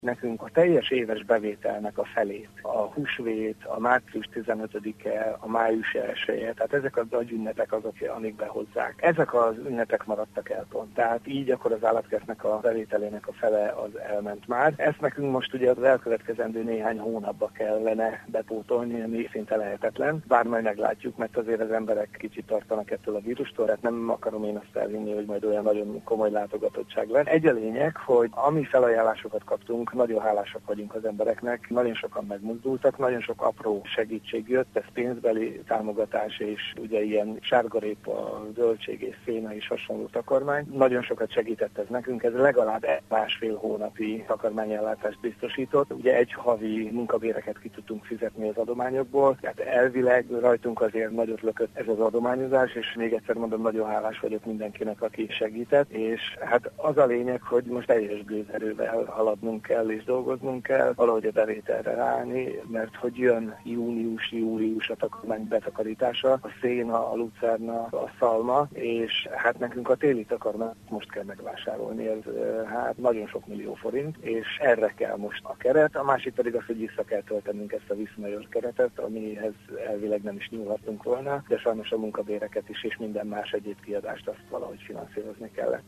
Nekünk a teljes éves bevételnek a felét, a húsvét, a március 15-e, a május 1-e, tehát ezek az ünnepek azok, amik behozzák. Ezek az ünnepek maradtak el pont. Tehát így akkor az állatkertnek a bevételének a fele az elment már. Ezt nekünk most ugye az elkövetkezendő néhány hónapba kellene bepótolni, ami szinte lehetetlen. Bár majd meglátjuk, mert azért az emberek kicsit tartanak ettől a vírustól, hát nem akarom én azt elhinni, hogy majd olyan nagyon komoly látogatottság lesz. Egy a lényeg, hogy ami felajánlásokat kaptunk, nagyon hálásak vagyunk az embereknek, nagyon sokan megmozdultak, nagyon sok apró segítség jött, ez pénzbeli támogatás és ugye ilyen sárgarépa, zöldség és széna és hasonló takarmány. Nagyon sokat segített ez nekünk, ez legalább másfél hónapi takarmányellátást biztosított. Ugye egy havi munkabéreket ki tudtunk fizetni az adományokból, tehát elvileg rajtunk azért nagyot lökött ez az adományozás, és még egyszer mondom, nagyon hálás vagyok mindenkinek, aki segített, és hát az a lényeg, hogy most teljes gőzerővel haladnunk kell és dolgoznunk kell, valahogy a bevételre állni, mert hogy jön június a takarmány betakarítása, a széna, a lucerna, a szalma, és hát nekünk a téli takarmányt most kell megvásárolni, ez hát nagyon sok millió forint, és erre kell most a keret, a másik pedig az, hogy vissza kell töltenünk ezt a viszonyos keretet, amihez elvileg nem is nyúlhatunk volna, de sajnos a munkabéreket is és minden más egyéb kiadást azt valahogy finanszírozni kellett.